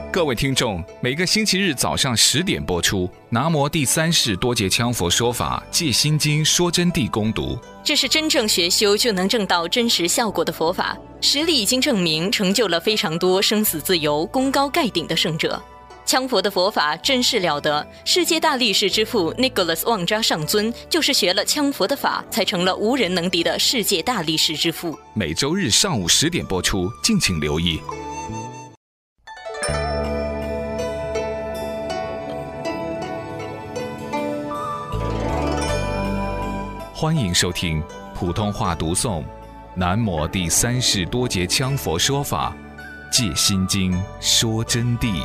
各位听众，每个星期日早上10点播出，南摩第三世多杰羌佛说法戒心经说真谛攻读。 这是真正学修就能证到真实效果的佛法，实力已经证明，成就了非常多生死自由、功高盖顶的圣者。羌佛的佛法真是了得，世界大力士之父 Nicholas 旺扎上尊就是学了羌佛的法，才成了无人能敌的世界大力士之父。 每周日上午10点播出，敬请留意。欢迎收听普通话读诵南摩第三世多杰羌佛说法戒心经说真谛。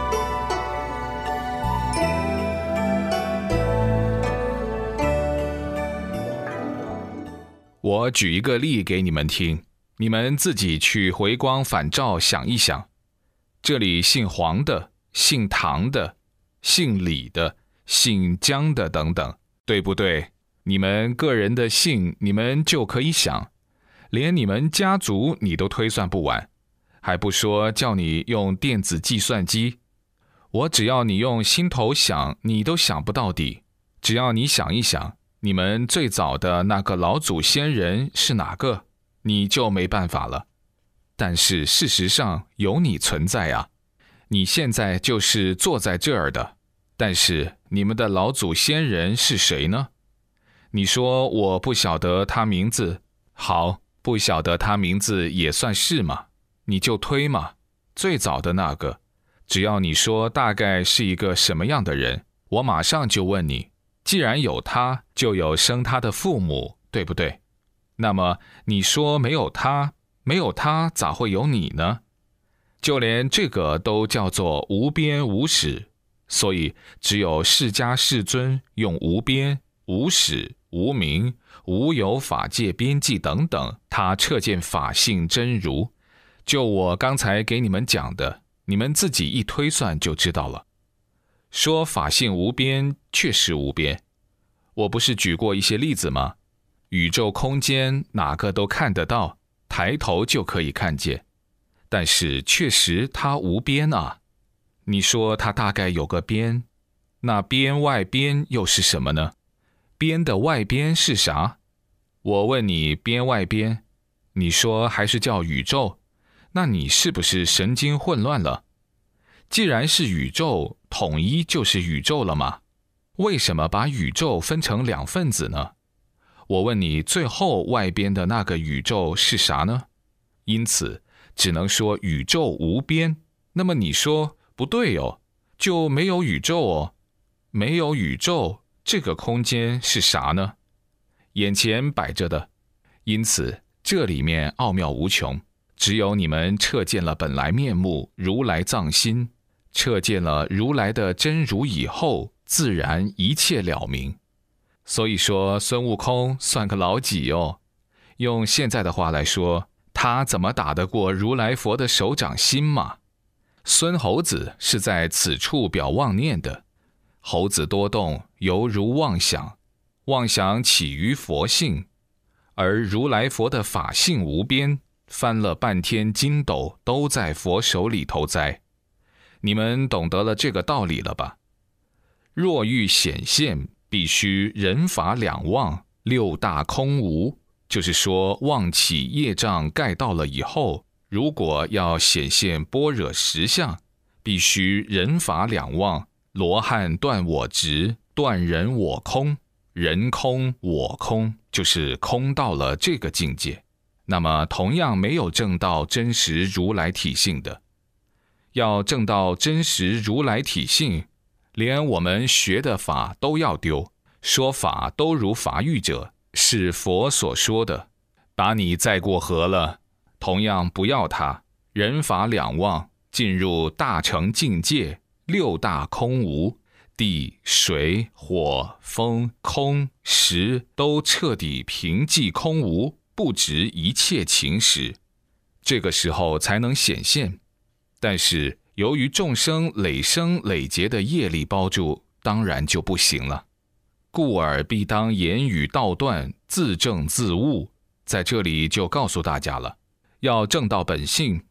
我举一个例给你们听，你们自己去回光返照想一想。这里姓黄的、姓唐的、姓李的、姓姜的等等，对不对？你们个人的姓，你们就可以想，连你们家族你都推算不完，还不说叫你用电子计算机。我只要你用心头想，你都想不到底。只要你想一想，你们最早的那个老祖先人是哪个，你就没办法了。但是事实上有你存在啊，你现在就是坐在这儿的，但是你们的老祖先人是谁呢？你说我不晓得他名字，好，不晓得他名字也算是嘛，你就推嘛，最早的那个，只要你说大概是一个什么样的人，我马上就问你，既然有他，就有生他的父母，对不对？那么你说没有他，没有他咋会有你呢？就连这个都叫做无边无始，所以只有释迦世尊用无边、无始、无明、无有法界边际等等，他彻见法性真如。就我刚才给你们讲的，你们自己一推算就知道了。说法性无边，确实无边。我不是举过一些例子吗？宇宙空间哪个都看得到，抬头就可以看见。但是确实它无边啊。你说它大概有个边，那边外边又是什么呢？边的外边是啥？我问你边外边，你说还是叫宇宙，那你是不是神经混乱了？既然是宇宙，统一就是宇宙了吗？为什么把宇宙分成两份子呢？我问你最后外边的那个宇宙是啥呢？因此只能说宇宙无边。那么你说不对哦，就没有宇宙哦，没有宇宙，这个空间是啥呢？眼前摆着的。因此这里面奥妙无穷，只有你们彻见了本来面目，如来藏心，彻见了如来的真如以后，自然一切了明。所以说孙悟空算个老几哦，用现在的话来说，他怎么打得过如来佛的手掌心嘛？孙猴子是在此处表妄念的，猴子多动，犹如妄想，妄想起于佛性，而如来佛的法性无边，翻了半天筋斗都在佛手里头栽。你们懂得了这个道理了吧？若欲显现，必须人法两忘，六大空无，就是说妄起业障盖到了以后，如果要显现般若实相，必须人法两忘，罗汉断我执，断人我空，人空我空，就是空到了这个境界。那么同样没有证到真实如来体性的。要证到真实如来体性，连我们学的法都要丢，说法都如法语者，是佛所说的，把你载过河了，同样不要它，人法两忘，进入大乘境界，六大空无，地水火风空时都彻底平寂空无，不执一切情时，这个时候才能显现。但是由于众生累生累劫的业力包住，当然就不行了。故而必当言语道断，自证自悟。在这里就告诉大家了，要证到本性，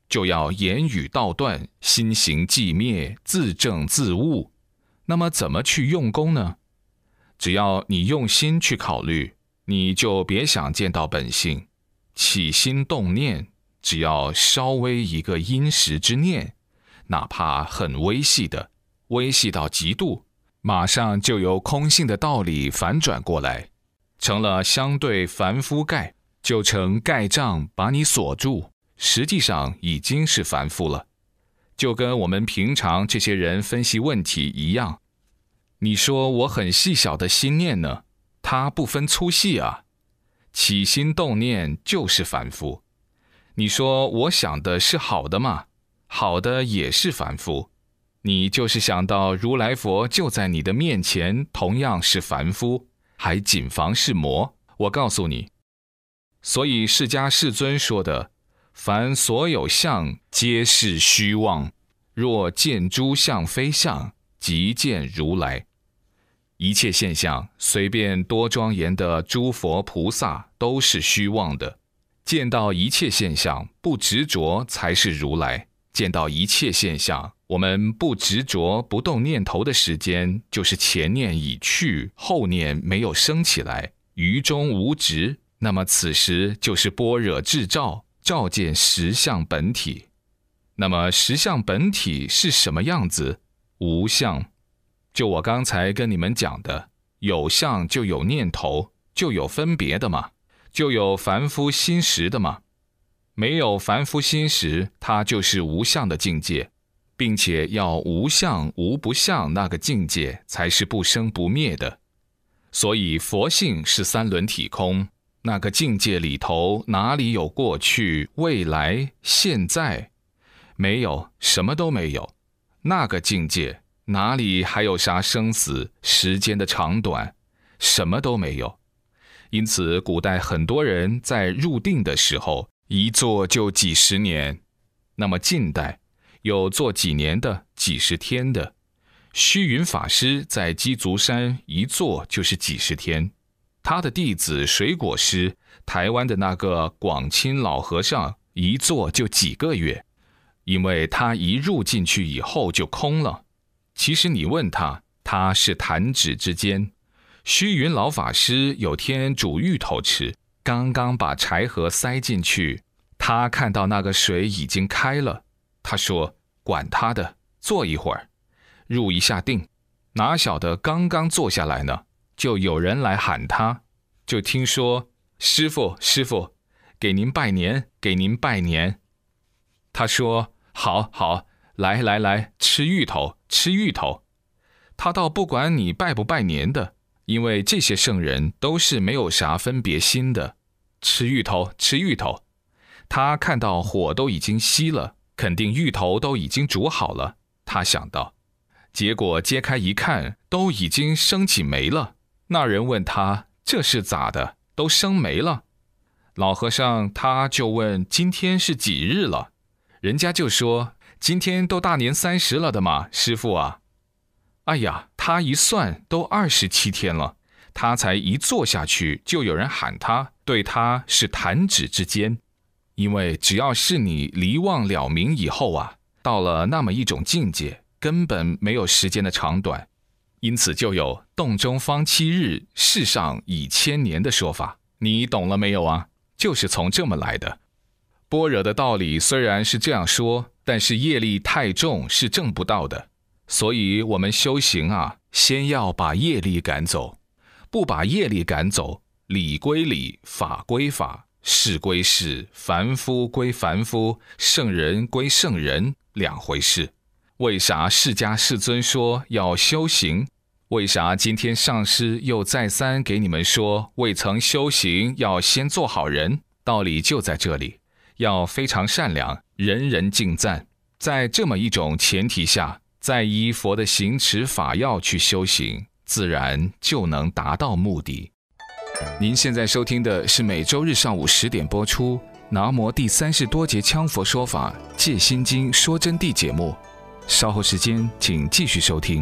就要言语道断，心行寂灭，自证自悟。那么怎么去用功呢？只要你用心去考虑，你就别想见到本性。起心动念，只要稍微一个因时之念，哪怕很微细的，微细到极度，马上就由空性的道理反转过来，成了相对凡夫盖，就成盖障把你锁住，实际上已经是凡夫了。就跟我们平常这些人分析问题一样，你说我很细小的心念呢，它不分粗细啊，起心动念就是凡夫。你说我想的是好的吗？好的也是凡夫。你就是想到如来佛就在你的面前，同样是凡夫，还谨防是魔。我告诉你，所以释迦世尊说的，凡所有相皆是虚妄，若见诸相非相，即见如来。一切现象，随便多庄严的诸佛菩萨都是虚妄的。见到一切现象不执着才是如来。见到一切现象，我们不执着不动念头的时间，就是前念已去，后念没有升起来，于中无执，那么此时就是般若智照，照见实相本体。那么实相本体是什么样子？无相。就我刚才跟你们讲的，有相就有念头，就有分别的嘛，就有凡夫心识的嘛。没有凡夫心识，它就是无相的境界，并且要无相无不相，那个境界才是不生不灭的。所以佛性是三轮体空，那个境界里头哪里有过去、未来、现在？没有，什么都没有。那个境界哪里还有啥生死、时间的长短？什么都没有。因此古代很多人在入定的时候，一坐就几十年。那么近代有坐几年的、几十天的。虚云法师在鸡足山一坐就是几十天，他的弟子水果师，台湾的那个广钦老和尚，一坐就几个月，因为他一入进去以后就空了。其实你问他，他是弹指之间。虚云老法师有天煮芋头吃，刚刚把柴禾塞进去，他看到那个水已经开了，他说管他的，坐一会儿，入一下定。哪晓得刚刚坐下来呢，就有人来喊他，就听说师父师父，给您拜年，给您拜年。他说好好，来来来，吃芋头吃芋头。他倒不管你拜不拜年的，因为这些圣人都是没有啥分别心的。吃芋头吃芋头。他看到火都已经熄了，肯定芋头都已经煮好了，他想到。结果揭开一看，都已经升起煤了。那人问他，这是咋的，都升煤了？老和尚他就问，今天是几日了？人家就说，今天都大年30了的嘛，师父啊。哎呀，他一算都27天了，他才一坐下去，就有人喊他，对他是弹指之间。因为只要是你离妄了明以后啊，到了那么一种境界，根本没有时间的长短，因此就有洞中方7日，世上已1000年的说法。你懂了没有啊？就是从这么来的。般若的道理虽然是这样说，但是业力太重是证不到的。所以我们修行啊，先要把业力赶走。不把业力赶走，理归理，法归法，事归事，凡夫归凡夫，圣人归圣人，两回事。为啥释迦世尊说要修行？为啥今天上师又再三给你们说，未曾修行要先做好人？道理就在这里，要非常善良，人人敬赞。在这么一种前提下，再依佛的行持法要去修行，自然就能达到目的。您现在收听的是每周日上午10点播出南无第30多节羌佛说法戒心经说真谛节目，稍后时间请继续收听。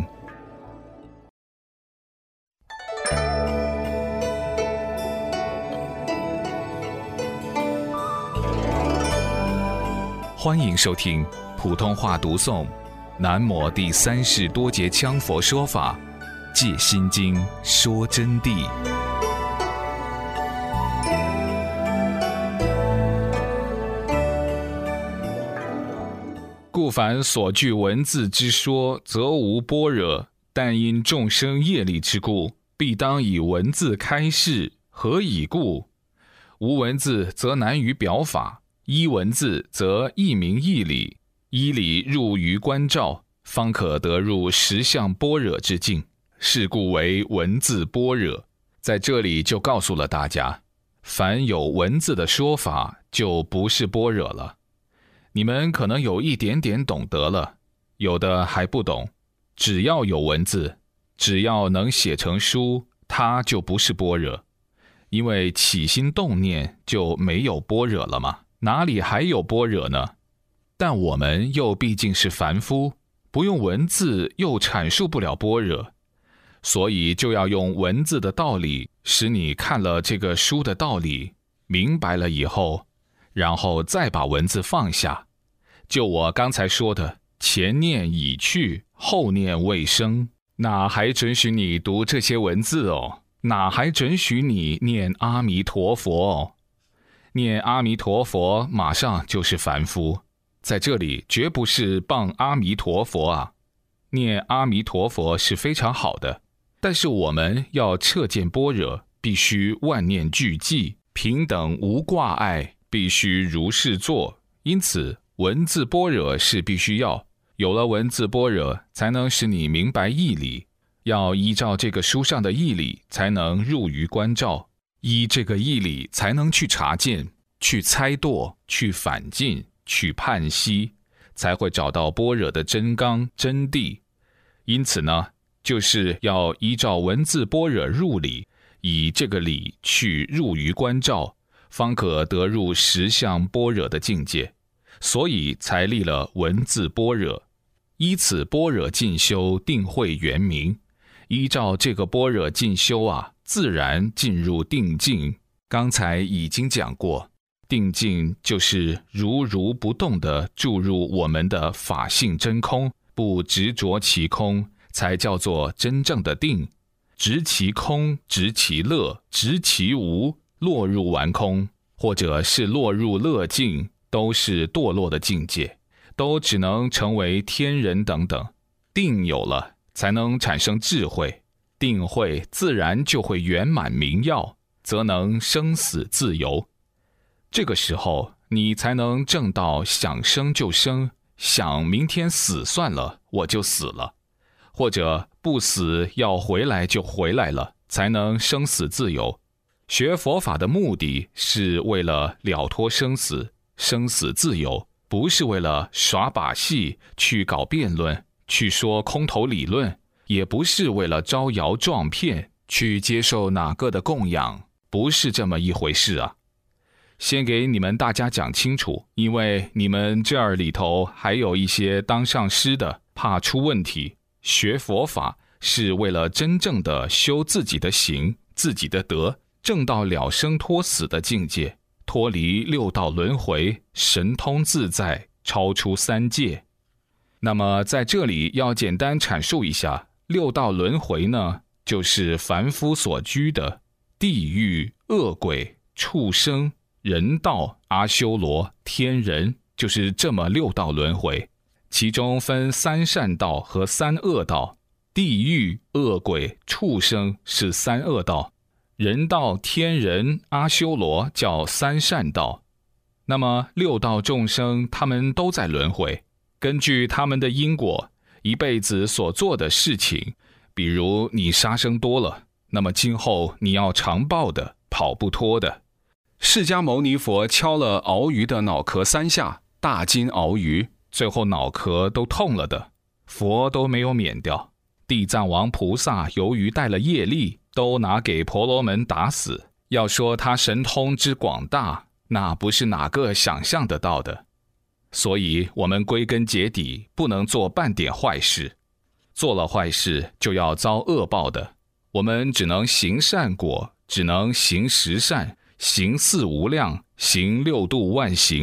欢迎收听普通话读诵南摩第三世多杰羌佛说法戒心经说真谛。故凡所据文字之说，则无般若，但因众生业力之故，必当以文字开示。何以故？无文字则难于表法，依文字则一明一理，依理入于观照，方可得入实相般若之境，是故为文字般若。在这里就告诉了大家，凡有文字的说法就不是般若了。你们可能有一点点懂得了，有的还不懂。只要有文字，只要能写成书，它就不是般若。因为起心动念就没有般若了吗？哪里还有般若呢？但我们又毕竟是凡夫，不用文字又阐述不了般若，所以就要用文字的道理，使你看了这个书的道理，明白了以后，然后再把文字放下。就我刚才说的，前念已去，后念未生，哪还准许你读这些文字哦？哪还准许你念阿弥陀佛哦？念阿弥陀佛马上就是凡夫，在这里绝不是谤阿弥陀佛啊。念阿弥陀佛是非常好的，但是我们要彻见般若，必须万念俱寂，平等无挂碍，必须如是做。因此文字般若是必须要，有了文字般若，才能使你明白义理。要依照这个书上的义理，才能入于观照，依这个义理才能去察见，去猜度，去反进，去判析，才会找到般若的真纲真谛。因此呢，就是要依照文字般若入理，以这个理去入于观照，方可得入实相般若的境界。所以才立了文字般若，依此般若进修，定慧圆明。依照这个般若进修啊，自然进入定境。刚才已经讲过，定境就是如如不动地注入我们的法性真空，不执着其空，才叫做真正的定。执其空，执其乐，执其无，落入完空，或者是落入乐境，都是堕落的境界，都只能成为天人等等。定有了，才能产生智慧，定慧自然就会圆满明耀，则能生死自由。这个时候你才能证到想生就生，想明天死算了，我就死了，或者不死要回来就回来了，才能生死自由。学佛法的目的是为了了脱生死，生死自由，不是为了耍把戏，去搞辩论，去说空头理论，也不是为了招摇撞骗，去接受哪个的供养，不是这么一回事啊。先给你们大家讲清楚，因为你们这儿里头还有一些当上师的，怕出问题。学佛法是为了真正的修自己的行，自己的德，证到了生脱死的境界，脱离六道轮回，神通自在，超出三界。那么在这里要简单阐述一下，六道轮回呢，就是凡夫所居的地狱、恶鬼、畜生、人道、阿修罗、天人，就是这么六道轮回。其中分三善道和三恶道，地狱、恶鬼、畜生是三恶道，人道、天人、阿修罗叫三善道。那么六道众生他们都在轮回，根据他们的因果，一辈子所做的事情，比如你杀生多了，那么今后你要常报的，跑不脱的。释迦牟尼佛敲了鳌鱼的脑壳3下，大金鳌鱼，最后脑壳都痛了的，佛都没有免掉。地藏王菩萨由于带了业力，都拿给婆罗门打死。要说他神通之广大，那不是哪个想象得到的。所以我们归根结底不能做半点坏事，做了坏事就要遭恶报的。我们只能行善果，只能行十善，行四无量，行六度万行，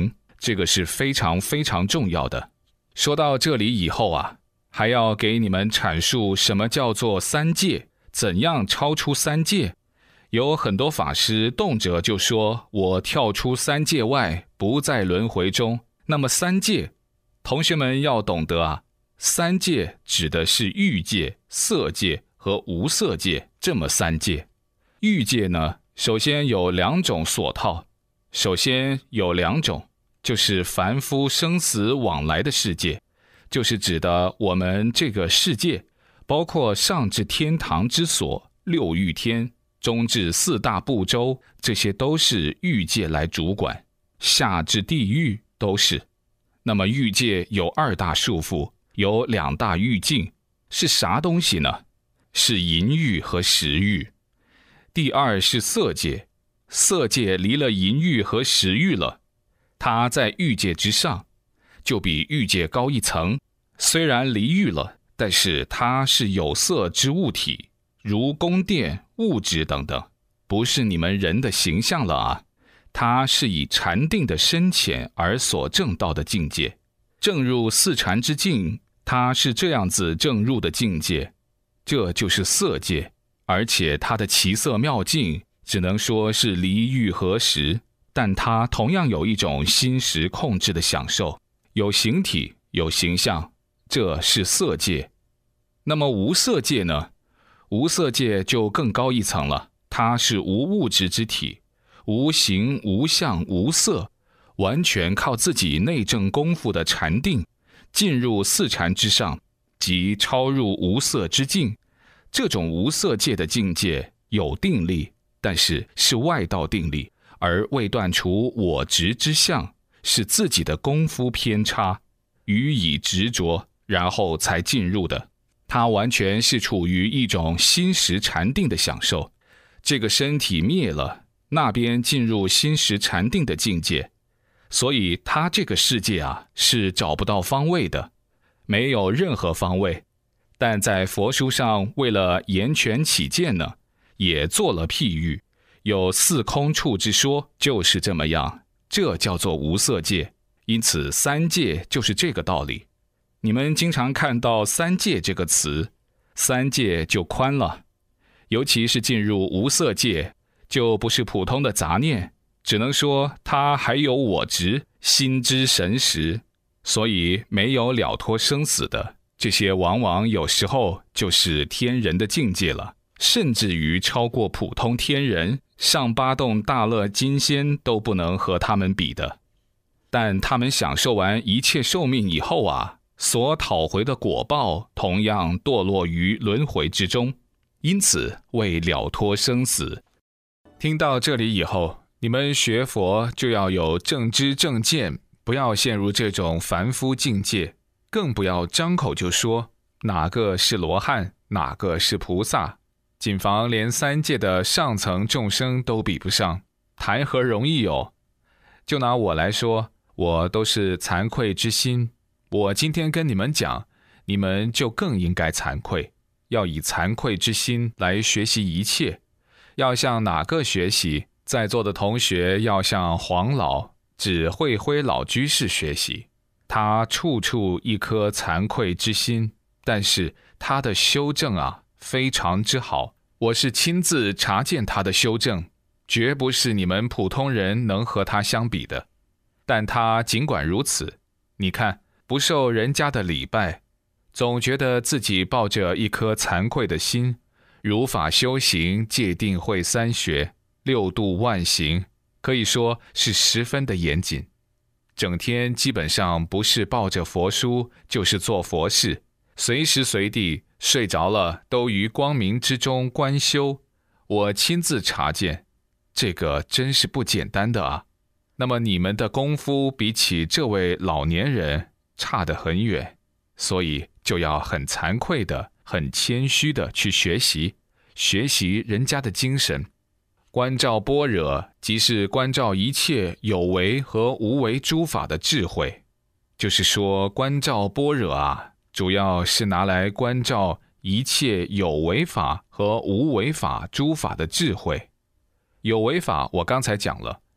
这个是非常非常重要的。说到这里以后啊，还要给你们阐述什么叫做三界，怎样超出三界。有很多法师动辄就说我跳出三界外，不在轮回中。那么三界，同学们要懂得啊，三界指的是欲界、色界和无色界这么三界。欲界呢，首先有2种所套，首先有2种，就是凡夫生死往来的世界，就是指的我们这个世界，包括上至天堂之所、6欲天，中至4大部洲，这些都是欲界来主管，下至地狱都是。那么欲界有2大束缚，有2大欲境，是啥东西呢？是淫欲和食欲。第2是色界，色界离了淫欲和食欲了，它在欲界之上，就比欲界高一层。虽然离欲了，但是它是有色之物体，如宫殿、物质等等，不是你们人的形象了啊。它是以禅定的深浅而所证到的境界。证入四禅之境，它是这样子证入的境界，这就是色界。而且它的奇色妙境只能说是离欲合食，但它同样有一种心识控制的享受，有形体，有形象，这是色界。那么无色界呢？无色界就更高一层了，它是无物质之体，无形无相无色，完全靠自己内证功夫的禅定，进入四禅之上，即超入无色之境。这种无色界的境界有定力，但是是外道定力，而未断除我执之相，是自己的功夫偏差，予以执着，然后才进入的。它完全是处于一种心识禅定的享受。这个身体灭了，那边进入心识禅定的境界，所以它这个世界啊，是找不到方位的，没有任何方位。但在佛书上为了言权起见呢，也做了譬喻，有四空处之说，就是这么样，这叫做无色界。因此三界就是这个道理。你们经常看到三界这个词，三界就宽了，尤其是进入无色界，就不是普通的杂念，只能说它还有我执、心之神识，所以没有了脱生死的。这些往往有时候就是天人的境界了，甚至于超过普通天人，上八洞大乐金仙都不能和他们比的。但他们享受完一切寿命以后啊，所讨回的果报同样堕落于轮回之中，因此为了脱生死。听到这里以后，你们学佛就要有正知正见，不要陷入这种凡夫境界，更不要张口就说哪个是罗汉，哪个是菩萨，谨防连三界的上层众生都比不上，谈何容易哦。就拿我来说，我都是惭愧之心，我今天跟你们讲，你们就更应该惭愧，要以惭愧之心来学习一切。要向哪个学习？在座的同学要向黄老、指慧辉老居士学习，他处处一颗惭愧之心，但是他的修正啊非常之好，我是亲自查见他的修正，绝不是你们普通人能和他相比的。但他尽管如此，你看不受人家的礼拜，总觉得自己抱着一颗惭愧的心，如法修行、戒定慧三学、六度万行，可以说是十分的严谨。整天基本上不是抱着佛书，就是做佛事，随时随地睡着了都于光明之中观修。我亲自查见，这个真是不简单的啊。那么你们的功夫比起这位老年人差得很远，所以就要很惭愧的、很谦虚的去学习人家的精神。观照般若，即是观照一切有为和无为诸法的智慧。就是说，观照般若啊，主要是拿来观照一切有为法和无为法诸法的智慧。有为法我刚才讲了，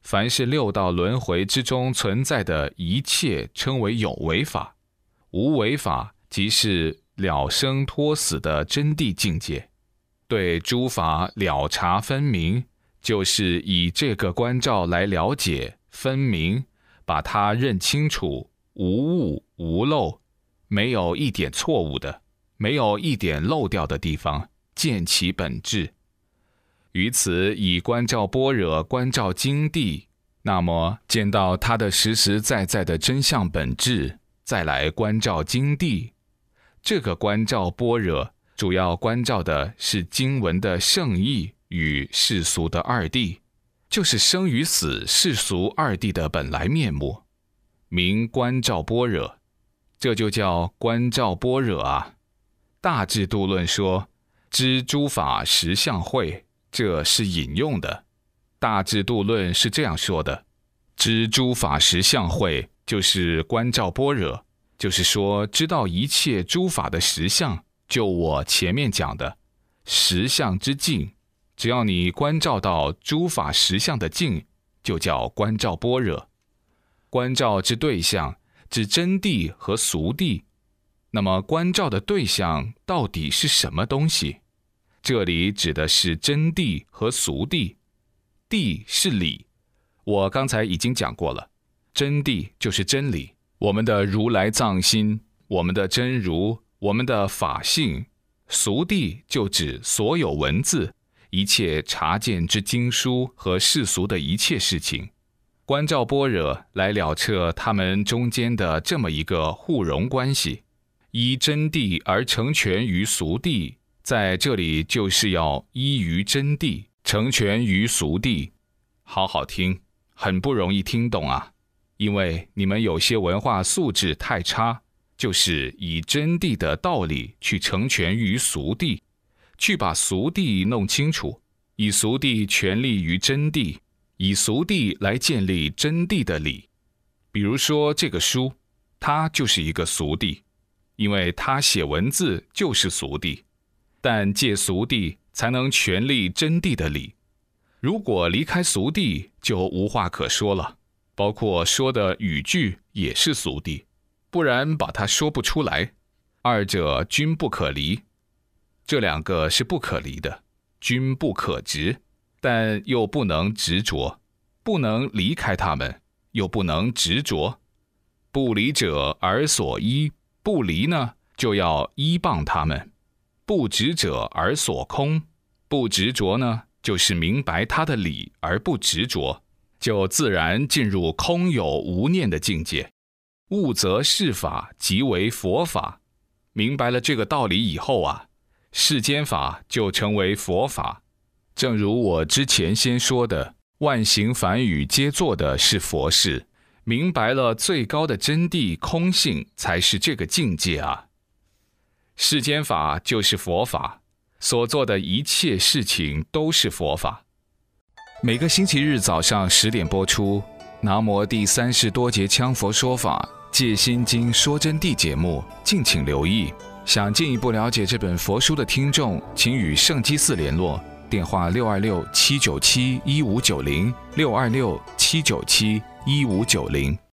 凡是六道轮回之中存在的一切称为有为法，无为法即是了生脱死的真谛境界。对诸法了察分明，就是以这个观照来了解分明，把它认清楚，无误无漏，没有一点错误的，没有一点漏掉的地方，见其本质。于此以观照般若观照经谛，那么见到它的实实在在的真相本质，再来观照经谛。这个观照般若主要关照的是经文的圣义与世俗的二谛，就是生与死世俗二谛的本来面目，名观照般若，这就叫观照般若啊。大智度论说知诸法实相会，这是引用的。大智度论是这样说的，知诸法实相会就是观照般若，就是说知道一切诸法的实相，就我前面讲的实相之境，只要你观照到诸法实相的境，就叫观照般若。观照之对象指真谛和俗谛，那么观照的对象到底是什么东西？这里指的是真谛和俗谛。谛是理，我刚才已经讲过了，真谛就是真理，我们的如来藏心，我们的真如，我们的法性。俗谛就指所有文字，一切察见之经书和世俗的一切事情。观照般若来了彻他们中间的这么一个互融关系，依真谛而成全于俗谛，在这里就是要依于真谛成全于俗谛。好好听，很不容易听懂啊，因为你们有些文化素质太差，就是以真谛的道理去成全于俗谛，去把俗谛弄清楚，以俗谛权力于真谛，以俗谛来建立真谛的理。比如说这个书，它就是一个俗谛，因为它写文字就是俗谛，但借俗谛才能权力真谛的理。如果离开俗谛，就无话可说了，包括说的语句也是俗谛，不然把它说不出来。二者均不可离，这两个是不可离的，均不可执，但又不能执着，不能离开它们，又不能执着。不离者而所依，不离呢，就要依傍它们；不执者而所空，不执着呢，就是明白它的理而不执着，就自然进入空有无念的境界。悟则是法即为佛法，明白了这个道理以后啊，世间法就成为佛法。正如我之前先说的，万行梵语皆做的是佛事，明白了最高的真谛空性才是这个境界啊。世间法就是佛法，所做的一切事情都是佛法。每个星期日早上10点播出南无第三世多杰羌佛说法戒心经说真谛节目，敬请留意。想进一步了解这本佛书的听众，请与圣基寺联络，电话626-797-1590，626-797-1590。